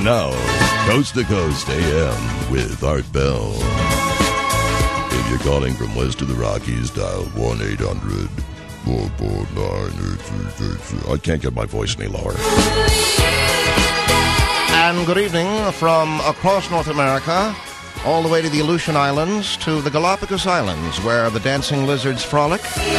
And now, Coast to Coast AM with Art Bell. If you're calling from west of the Rockies, dial 1-800-449-8333. I can't get my voice any lower. And good evening from across North America, all the way to the Aleutian Islands, to the Galapagos Islands, where the dancing lizards frolic,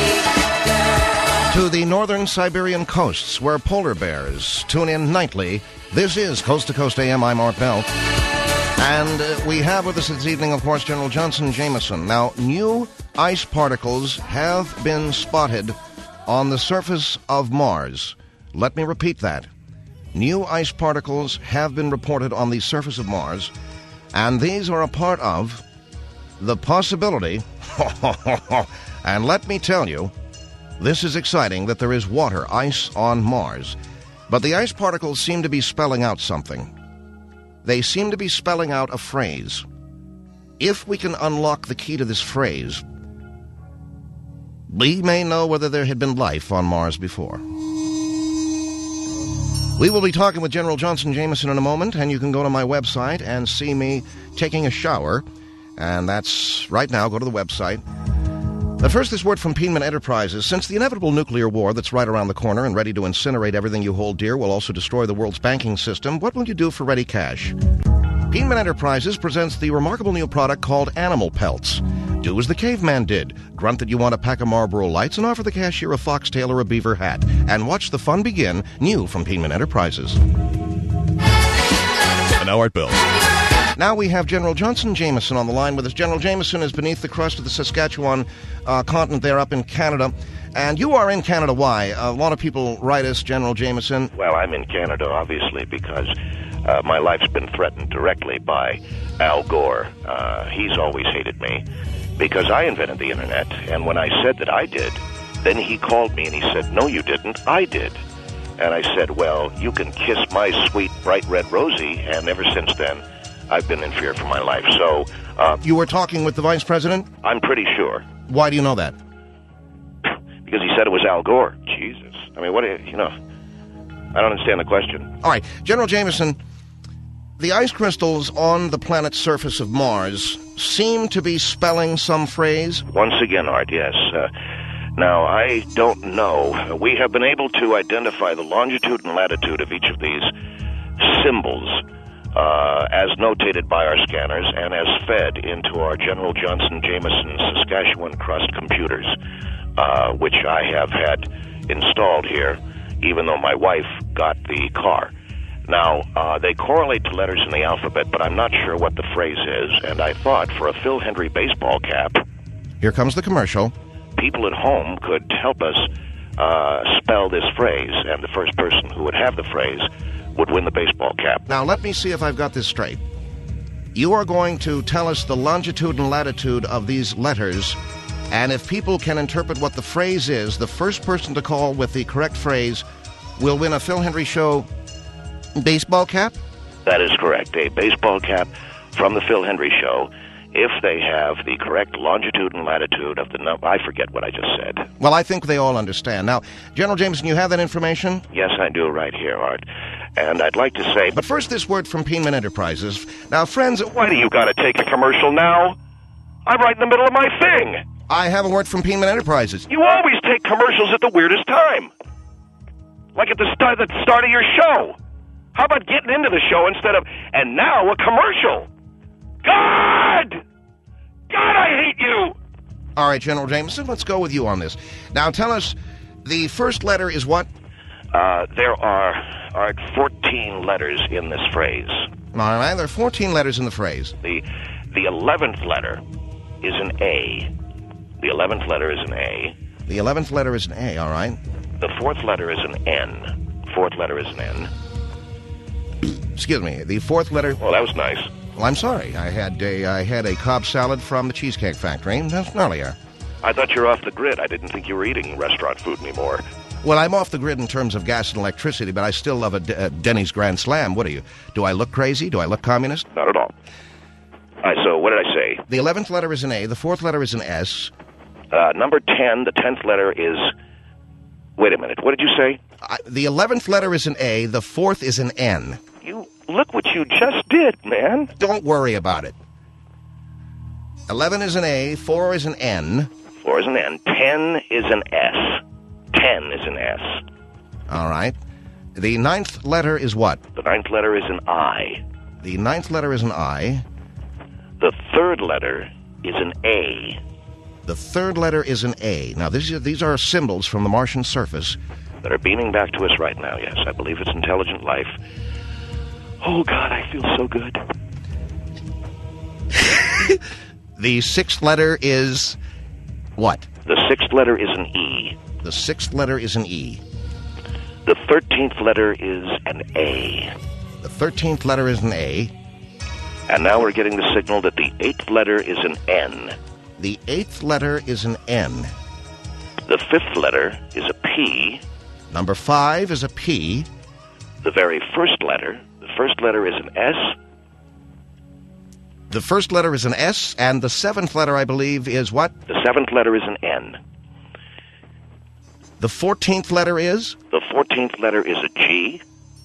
to the northern Siberian coasts, where polar bears tune in nightly. This is Coast to Coast AM. I'm Art Bell. And we have with us this evening, of course, General Johnson Jameson. Now, new ice particles have been spotted on the surface of Mars. Let me repeat that. New ice particles have been reported on the surface of Mars, and these are a part of the possibility, and let me tell you, this is exciting, that there is water, ice on Mars. But the ice particles seem to be spelling out something. They seem to be spelling out a phrase. If we can unlock the key to this phrase, we may know whether there had been life on Mars before. We will be talking with General Johnson Jameson in a moment, and you can go to my website and see me taking a shower. And that's right now. Go to the website. But first, this word from Peenman Enterprises. Since the inevitable nuclear war that's right around the corner and ready to incinerate everything you hold dear will also destroy the world's banking system, what will you do for ready cash? Peenman Enterprises presents the remarkable new product called Animal Pelts. Do as the caveman did. Grunt that you want a pack of Marlboro Lights and offer the cashier a foxtail or a beaver hat. And watch the fun begin, new from Peenman Enterprises. And now Art Bell. Now we have General Johnson Jameson on the line with us. General Jameson is beneath the crust of the Saskatchewan continent there up in Canada. And you are in Canada. Why? A lot of people write us, General Jameson. Well, I'm in Canada, obviously, because my life's been threatened directly by Al Gore. He's always hated me because I invented the Internet. And when I said that I did, then he called me and he said, no, you didn't. I did. And I said, well, you can kiss my sweet, bright red Rosie. And ever since then, I've been in fear for my life. So, you were talking with the Vice President? I'm pretty sure. Why do you know that? Because he said it was Al Gore. Jesus. I mean, what, I don't understand the question. All right. General Jameson, the ice crystals on the planet's surface of Mars seem to be spelling some phrase? Once again, Art, yes. Now, I don't know. We have been able to identify the longitude and latitude of each of these symbols as notated by our scanners and as fed into our General Johnson Jameson Saskatchewan Crust computers, which I have had installed here, even though my wife got the car. Now, they correlate to letters in the alphabet, but I'm not sure what the phrase is, and I thought for a Phil Hendrie baseball cap... Here comes the commercial. People at home could help us spell this phrase, and the first person who would have the phrase would win the baseball cap. Now, let me see if I've got this straight. You are going to tell us the longitude and latitude of these letters, and if people can interpret what the phrase is, the first person to call with the correct phrase will win a Phil Hendrie Show baseball cap? That is correct. A baseball cap from the Phil Hendrie Show, if they have the correct longitude and latitude of the number. I forget what I just said. Well, I think they all understand. Now, General Jameson, you have that information? Yes, I do, right here, Art. And I'd like to say... But first, this word from Peenman Enterprises. Now, friends... Why do you got to take a commercial now? I'm right in the middle of my thing. I have a word from Peenman Enterprises. You always take commercials at the weirdest time. Like at the start of your show. How about getting into the show instead of, and now a commercial? God, I hate you. All right, General Jameson, let's go with you on this. Now, tell us, the first letter is what? There are 14 letters in this phrase. All right, there are 14 letters in the phrase. The 11th letter is an A. The 11th letter is an A. The 11th letter is an A, all right. The 4th letter is an N. 4th letter is an N. Excuse me, the 4th letter... Well, that was nice. Well, I'm sorry. I had a Cobb salad from the Cheesecake Factory just earlier. I thought you were off the grid. I didn't think you were eating restaurant food anymore. Well, I'm off the grid in terms of gas and electricity, but I still love a Denny's Grand Slam. What are you? Do I look crazy? Do I look communist? Not at all. All right, so what did I say? The 11th letter is an A. The 4th letter is an S. Number 10, the 10th letter is... Wait a minute. What did you say? The 11th letter is an A. The 4th is an N. Look what you just did, man. Don't worry about it. 11 is an A, 4 is an N. 4 is an N. 10 is an S. 10 is an S. All right. The ninth letter is what? The ninth letter is an I. The ninth letter is an I. The third letter is an A. The third letter is an A. Now, these are symbols from the Martian surface that are beaming back to us right now, yes. I believe it's intelligent life. Oh, God, I feel so good. The sixth letter is what? The sixth letter is an E. The sixth letter is an E. The 13th letter is an A. The 13th letter is an A. And now we're getting the signal that the 8th letter is an N. The 8th letter is an N. The 5th letter is a P. Number 5 is a P. The very first letter is an S. The first letter is an S, and the 7th letter, I believe, is what? The 7th letter is an N. The 14th letter is? The 14th letter is a G.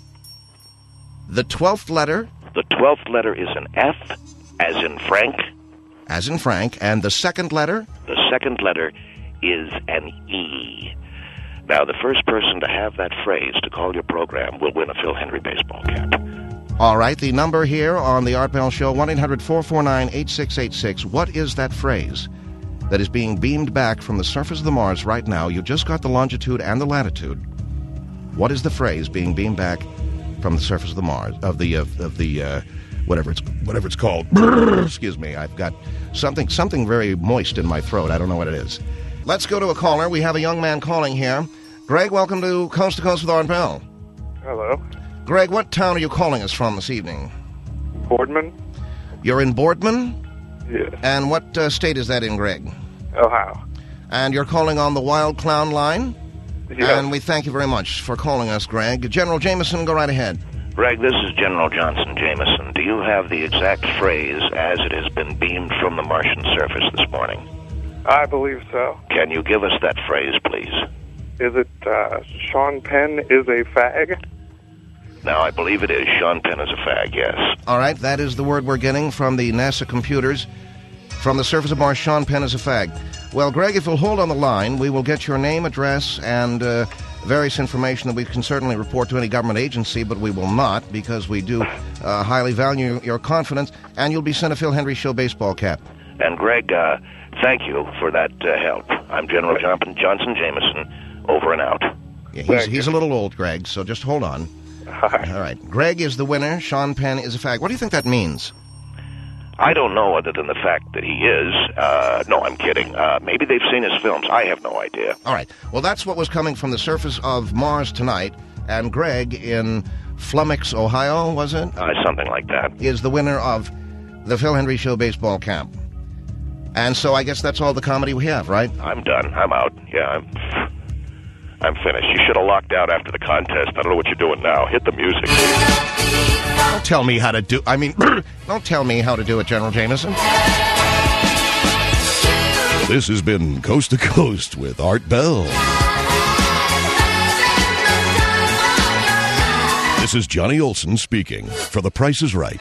The 12th letter? The 12th letter is an F, as in Frank. As in Frank. And the second letter? The second letter is an E. Now, the first person to have that phrase to call your program will win a Phil Hendrie baseball cap. All right, the number here on the Art Bell Show, 1-800-449-8686. What is that phrase that is being beamed back from the surface of the Mars right now? You just got the longitude and the latitude. What is the phrase being beamed back from the surface of the Mars, of the whatever it's called? Excuse me, I've got something very moist in my throat. I don't know what it is. Let's go to a caller. We have a young man calling here. Greg, welcome to Coast with Art Bell. Hello. Greg, what town are you calling us from this evening? Boardman. You're in Boardman? Yes. And what state is that in, Greg? Ohio. And you're calling on the Wild Clown line? Yes. And we thank you very much for calling us, Greg. General Jameson, go right ahead. Greg, this is General Johnson Jameson. Do you have the exact phrase as it has been beamed from the Martian surface this morning? I believe so. Can you give us that phrase, please? Is it Sean Penn is a fag? Now, I believe it is. Sean Penn is a fag, yes. All right, that is the word we're getting from the NASA computers. From the surface of Mars, Sean Penn is a fag. Well, Greg, if you'll hold on the line, we will get your name, address, and various information that we can certainly report to any government agency, but we will not because we do highly value your confidence, and you'll be sent a Phil Hendrie Show baseball cap. And, Greg, thank you for that help. I'm General Johnson Jameson, over and out. Yeah, he's a little old, Greg, so just hold on. All right. Greg is the winner. Sean Penn is a fag. What do you think that means? I don't know other than the fact that he is. No, I'm kidding. Maybe they've seen his films. I have no idea. All right. Well, that's what was coming from the surface of Mars tonight. And Greg in Flummox, Ohio, was it? Something like that. Is the winner of the Phil Hendrie Show baseball cap. And so I guess that's all the comedy we have, right? I'm done. I'm out. Yeah, I'm finished. You should have locked out after the contest. I don't know what you're doing now. Hit the music. Don't tell me how to do... don't tell me how to do it, General Jameson. This has been Coast to Coast with Art Bell. This is Johnny Olson speaking for The Price is Right.